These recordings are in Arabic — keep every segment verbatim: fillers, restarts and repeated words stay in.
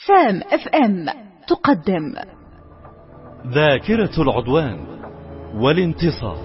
سام اف ام تقدم ذاكرة العدوان والانتصار.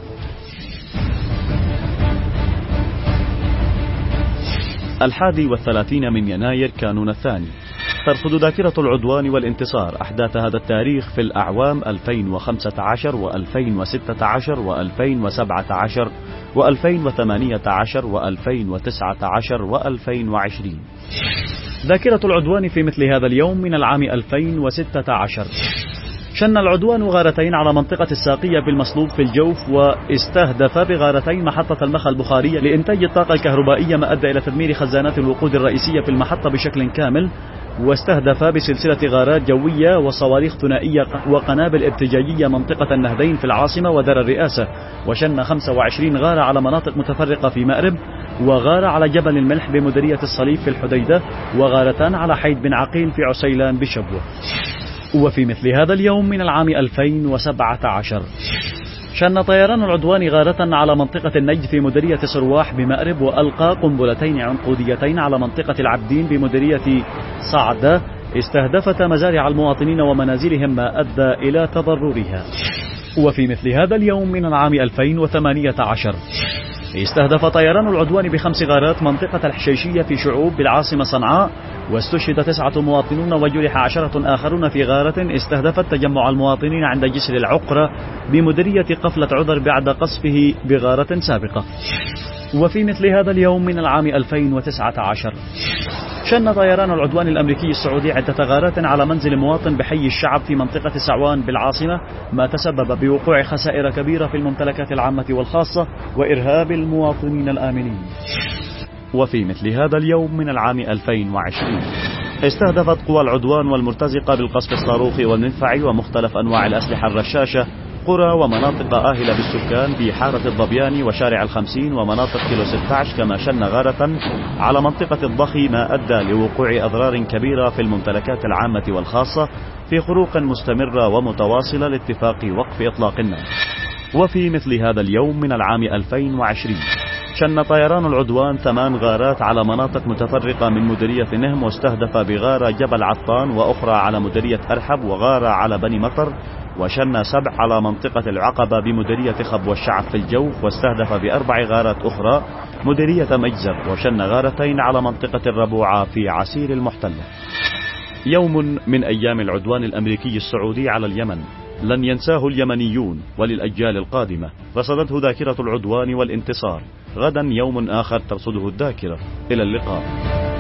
الحادي والثلاثين من يناير كانون الثاني ترصد ذاكرة العدوان والانتصار أحداث هذا التاريخ في الأعوام ألفين وخمسة عشر وألفين وستة عشر وألفين وسبعة عشر وألفين وثمانية عشر وألفين وتسعة عشر وألفين وعشرين. ذاكرة العدوان في مثل هذا اليوم من العام ألفين وستة عشر شن العدوان غارتين على منطقة الساقية بالمصلوب في الجوف، واستهدف بغارتين محطة المخا البخارية لإنتاج الطاقة الكهربائية، ما أدى إلى تدمير خزانات الوقود الرئيسية في المحطة بشكل كامل. واستهدف بسلسلة غارات جوية وصواريخ ثنائية وقنابل ارتجاجية منطقة النهدين في العاصمة ودار الرئاسة. وشن خمسة وعشرين غارة على مناطق متفرقة في مأرب، وغارة على جبل الملح بمديرية الصليب في الحديدة، وغارتان على حيد بن عقيل في عسيلان بشبوة. وفي مثل هذا اليوم من العام ألفين وسبعة عشر شن طيران العدوان غارة على منطقة النجد في مديرية سرواح بمأرب، وألقى قنبلتين عنقوديتين على منطقة العبدين بمديرية صعدة استهدفت مزارع المواطنين ومنازلهم، ما أدى إلى تضررها. وفي مثل هذا اليوم من العام ألفين وثمانية عشر استهدف طيران العدوان بخمس غارات منطقة الحشيشية في شعوب بالعاصمة صنعاء، واستشهد تسعة مواطنون وجرح عشرة آخرون في غارة استهدفت تجمع المواطنين عند جسر العقرة بمديرية قفلة عذر بعد قصفه بغارة سابقة. وفي مثل هذا اليوم من العام ألفين وتسعة عشر شن طيران العدوان الأمريكي السعودي عدة غارات على منزل مواطن بحي الشعب في منطقة سعوان بالعاصمة، ما تسبب بوقوع خسائر كبيرة في الممتلكات العامة والخاصة وإرهاب المواطنين الآمنين. وفي مثل هذا اليوم من العام ألفين وعشرين استهدفت قوى العدوان والمرتزقة بالقصف الصاروخي والمدفعي ومختلف أنواع الأسلحة الرشاشة قرى ومناطق آهلة بالسكان بحارة الضبيان وشارع الخمسين ومناطق كيلو ستة عشر، كما شن غارة على منطقة الضخي، ما أدى لوقوع أضرار كبيرة في الممتلكات العامة والخاصة في خروق مستمرة ومتواصلة لاتفاق وقف إطلاق النار. وفي مثل هذا اليوم من العام ألفين وعشرين شن طيران العدوان ثمان غارات على مناطق متفرقة من مديرية نهم، واستهدف بغارة جبل عطان، وأخرى على مديرية أرحب، وغارة على بني مطر، وشن سبع على منطقة العقبة بمديرية خب والشعب في الجوف، واستهدف بأربع غارات أخرى مديرية مجزر، وشن غارتين على منطقة الربوعة في عسير المحتلة. يوم من أيام العدوان الأمريكي السعودي على اليمن لن ينساه اليمنيون وللأجيال القادمة. رصدته ذاكرة العدوان والانتصار. غدا يوم آخر ترصده الذاكرة. إلى اللقاء.